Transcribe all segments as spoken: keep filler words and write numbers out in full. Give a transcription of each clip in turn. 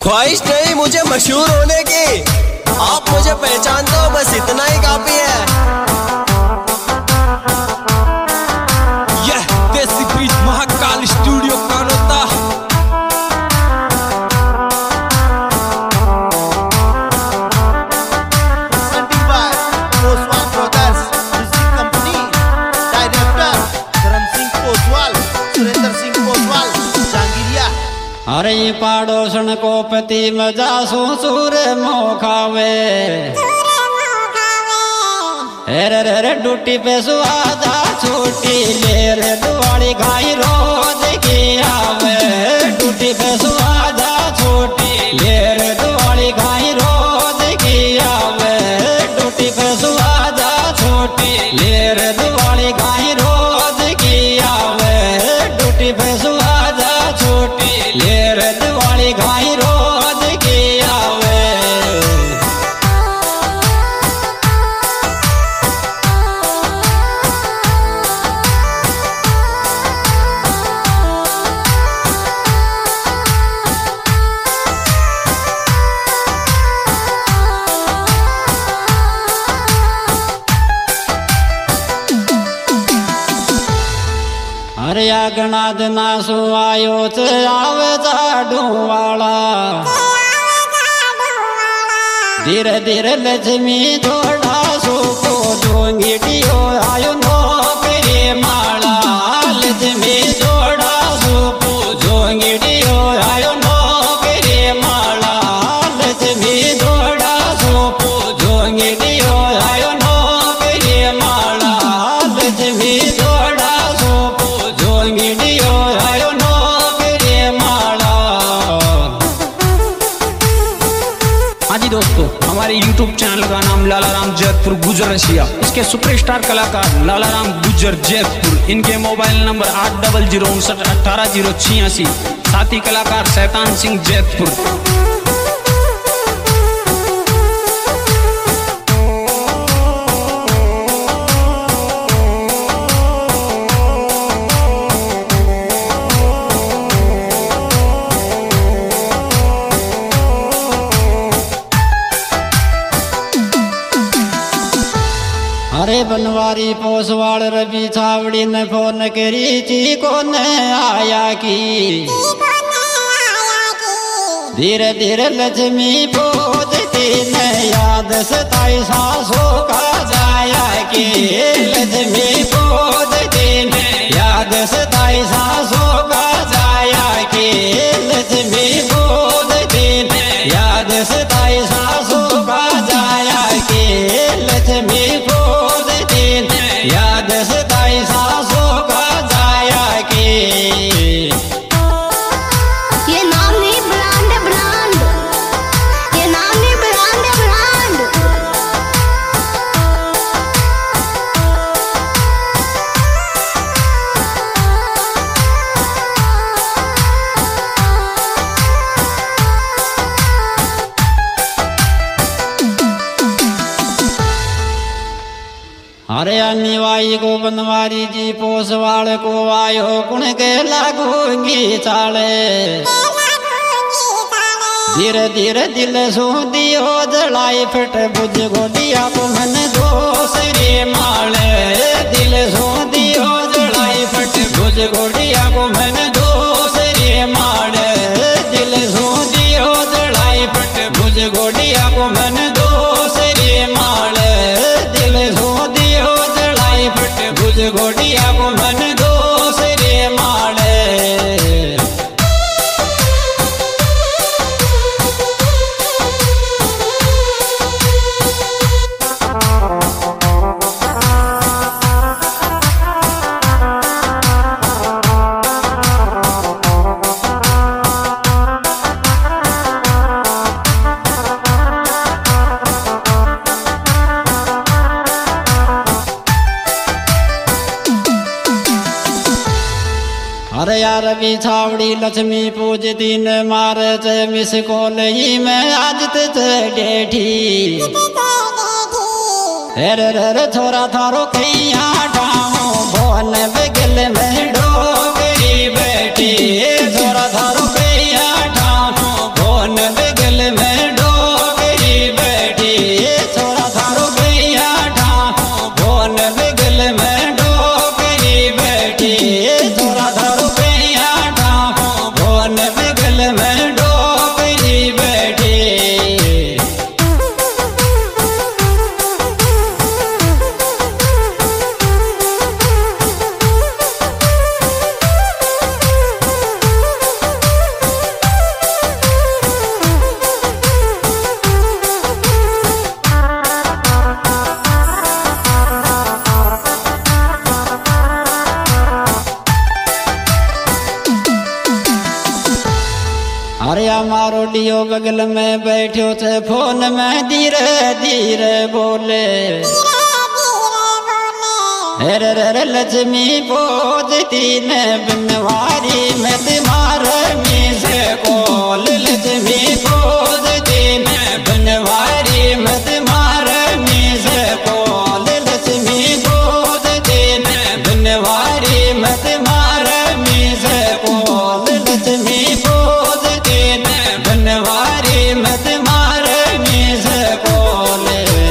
ख्वाहिश नहीं मुझे मशहूर होने की, आप मुझे पहचानते हो बस इतना ही काफी है। यह देसी बीच महाकाल स्टूडियो कानोता। अरे पाड़ोसन को पति मजा सूर मोखावे, रे रे रे डूटी पे सुहाजा छूटी ले रे दुआली गाई रोज की आवे, डूटी पे सुहाजा छूटी ले रे दुआली गाई रोज की आवे, डूटी पे सुहाजा छूटी ले रे दुआली गाई रोज की आवे, डूटी पे सुहाजा छूटी ले रे दुआली गाई रोज की आवे। अरे गणाद नासु आयो च आवे जाडू वाला, धीरे धीरे लक्ष्मी थोड़ा सुको जोंगिटियो आयो नौकरी माला, लक्ष्मी थोड़ा सुको जोंगिटियो आयो नौकरी माला, लक्ष्मी थोड़ा सुको जोंगिटियो आयो नौकरी माला, लक्ष्मी थोड़ा हाँ जी दोस्तों, हमारे यूट्यूब चैनल का नाम लालाराम जैतपुर गुजर रशिया। इसके सुपरस्टार कलाकार लालाराम गुजर जैतपुर, इनके मोबाइल नंबर आठ डबल जीरो उनसठ अठारह जीरो छियासी। साथी कलाकार शैतान सिंह जैतपुर। अरे बनवारी पोसवाड़ रवि छावड़ी ने फोन करी ची को न आया की, धीरे धीरे लक्ष्मी पूजती न याद सताई सासों का जाया की, लक्ष्मी पूजती न याद सताई सासों का जाया की, लक्ष्मी पूजती न याद सताई सासों का जाया की, लक्ष्मी याद सताई सासों का जाया की। ये नाम नहीं ब्रांड ब्रांड, ये नाम नहीं ब्रांड ब्रांड। अरे अनिवाई को बनवारी जी पोसवाड़ को आयो कुण के लागूंगी चाले, धीरे धीरे दिल सो दियो जलाई फट बुझ गोलिया को मन दोसरी माले, दिल सो दियो जलाई फट बुझ गोलिया को मन दोसरी माले, दिल सो दियो जलाई फट बुझ गोलिया को मन दोसरी माले, दिल सो भुज गोडिया को मन दोसरे माले। अरे यार भी छावड़ी लक्ष्मी पूजती न मारे चे मिस को नहीं मैं आज ते डेठी, हेर रे छोरा थारो कैया ठाओ भवन बगल में डोगरी बैठी, छोरा थारो कैया ठाओ भवन लियो बगल में बैठो थे फोन में धीरे धीरे बोले हेर रे लक्ष्मी बोझती ने बनवारी में तुम्हारे मीस कोल लक्ष्मी बोझती ने बनवारी में तुम्हारे मीस कोल लक्ष्मी बोझती ने बनवारी में तुम्हारे मीस कोल लक्ष्मी बोझती ने बनवारी में तुम्हारे मीस कोल।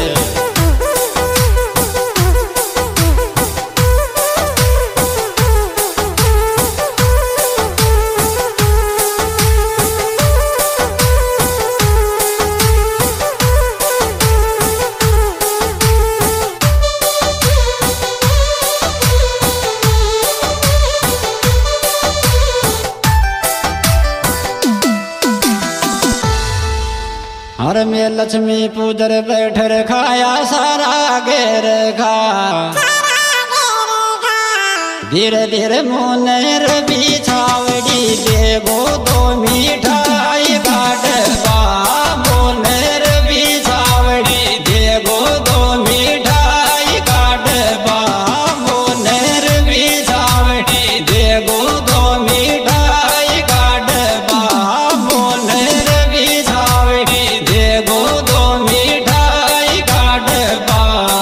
हर में लक्ष्मी पूजर बैठर खाया सारा घेर खा धीरे धीरे मुनेर बिछावड़ी देगो दो मिठाई काटवा मुनेर बिछावड़ी देगो दो मिठाई काटवा मुनेर बिछावड़ी देगो दो मिठाई काटवा मुनेर बिछावड़ी देगो दो मिठाई काटवा।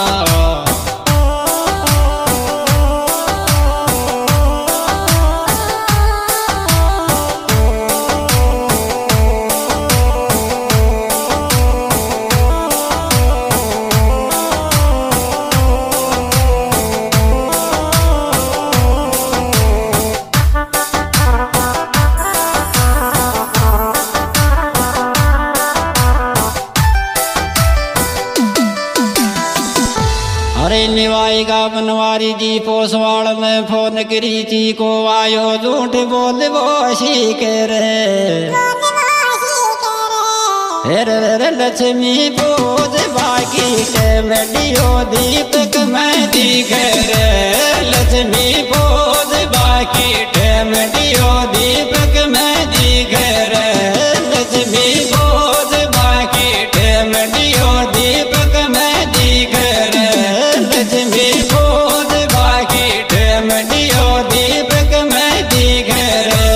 अरे निवाई का बनवारी जी पोसवाड़ में फोन करी थी को आयो झूठ बोल बोशी के रे हेर रे लक्ष्मी बोझ बाकी के मेडियो दीपक में दिख रे लक्ष्मी बोझ बाकी के मेडियो दीपक में दिख रे लक्ष्मी बोझ बाकी के मेडियो दीपक में दिख रे लक्ष्मी बोझ बाकी टेमडियो दीपक में दिख रे।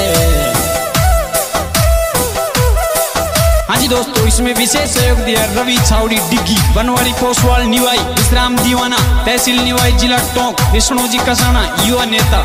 हाँ जी दोस्तों, इसमें विशेष सहयोग दिया रवि छावड़ी डिग्गी बनवारी पोसवाल निवाई विश्राम दीवाना तहसील निवाई जिला टोंक विष्णु जी कसाना युवा नेता।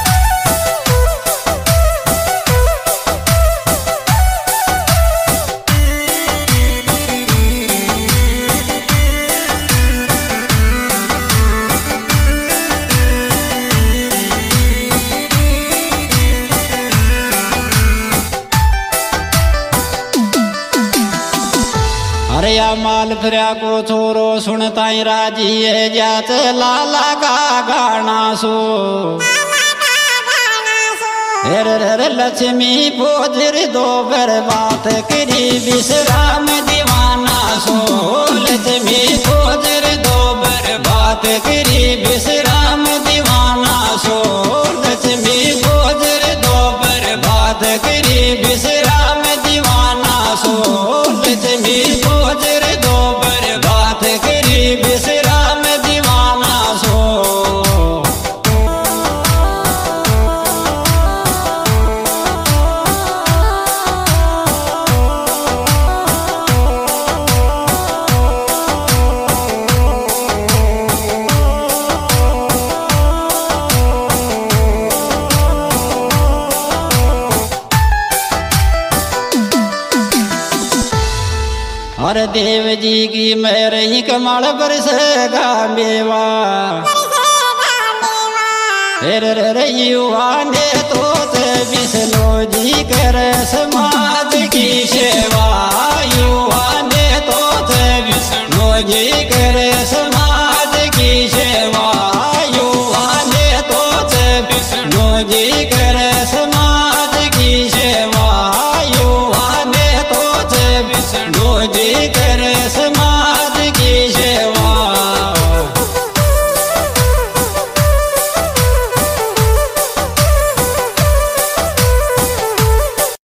अरे या माल फिरा को छोरो सुनताई राजी है जात लाला का गाना सो हेर रे लक्ष्मी बोझर दो बर बात करी विश्राम दीवाना सो लक्ष्मी बोझर दो बर बात करी विश्राम दीवाना सो लक्ष्मी बोझर दो बर बात करी विश्राम दीवाना सो लक्ष्मी बोझर दो बर बात करी विश्राम दीवाना सो। हर देव जी की मेर ही कमल बरसेगा मेवा हेर रे युवा ने तो विष्णु जी कर समाज की सेवा।